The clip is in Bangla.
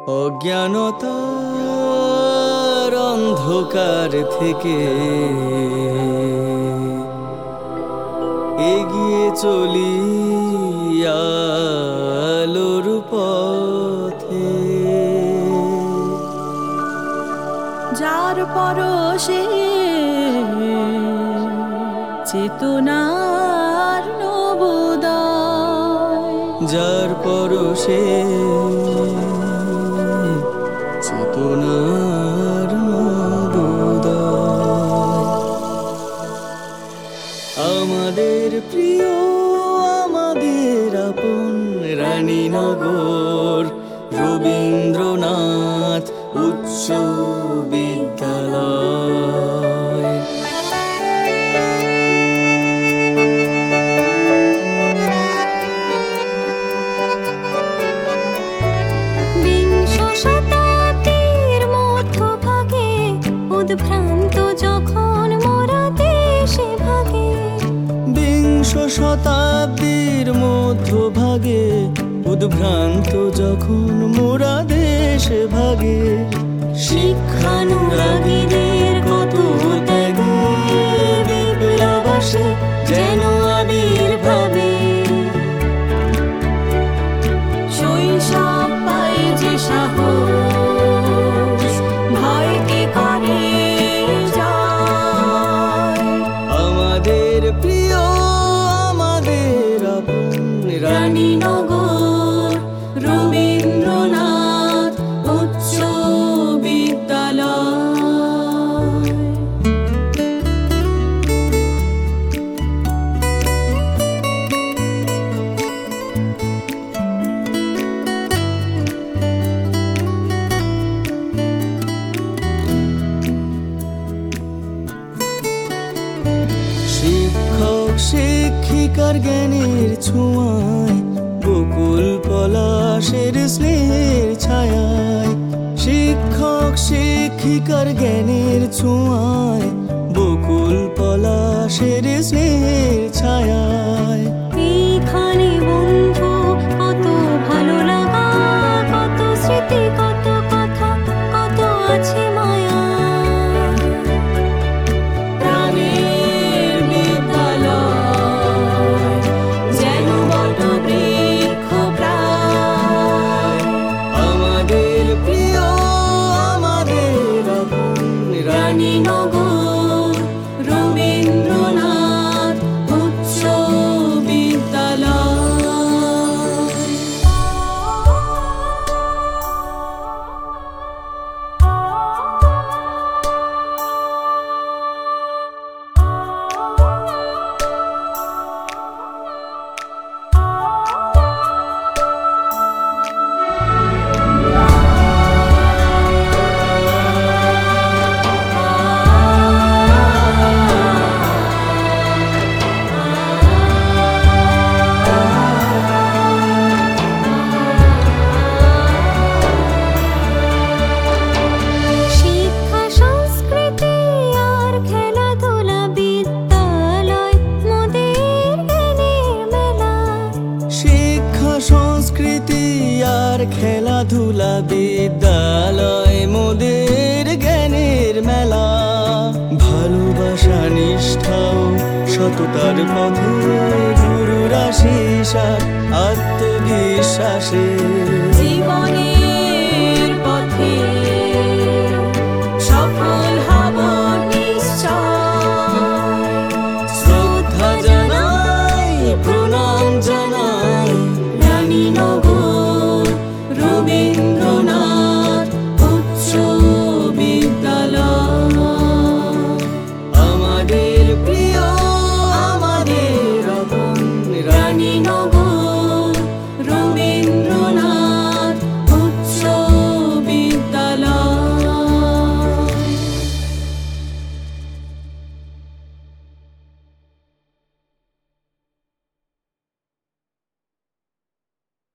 অজ্ঞানতার অন্ধকার থেকে এগিয়ে চলি আলোর পথে, যার পরশে চেতনার নবোদয়, যার পরশে চেতনার নবোদয়। আমাদের প্রিয়, আমাদের আপন রানীনগর রবীন্দ্রনাথ উচ্চ বিদ্যালয়। উদ্ভ্রান্ত যখন মোরা দেশে ভাগে, বিংশ শতাব্দীর মধ্যভাগে উদ্ভ্রান্ত যখন মোরা দেশে ভাগে, শিক্ষানুরাগীদের কত ত্যাগে বিপ্লব আসে যেন আবির্ভাবে। শৈশব পায় যে সাহস, ভয়কে করে জয়। আমাদের প্রিয়, আমাদের আপন রানীনগর রবীন্দ্রনাথ উচ্চ বিদ্যালয়। শিক্ষক শিক্ষিকার জ্ঞানের ছোঁয়ায়, বকুল পলাশের স্নেহের ছায়ায়, শিক্ষক শিক্ষিকার জ্ঞানের ছোঁয়ায়, বকুল পলাশের স্নেহের ছায়ায়। এইখানে বন্ধু কত ভালো লাগা, কত স্মৃতি, কত কথা, কত আছে মায়া। প্রাণের বিদ্যালয় যেন বটবৃক্ষ প্রায়। আমাদের প্রিয়, আমাদের আপন রানীনগর রবীন্দ্রনাথ উচ্চ বিদ্যালয়। সংস্কৃতি আর খেলাধুলা, বিদ্যালয় মোদের জ্ঞানের মেলা। ভালোবাসা নিষ্ঠাও সততার পথে, গুরুর আশীষ আর আত্মবিশ্বাসে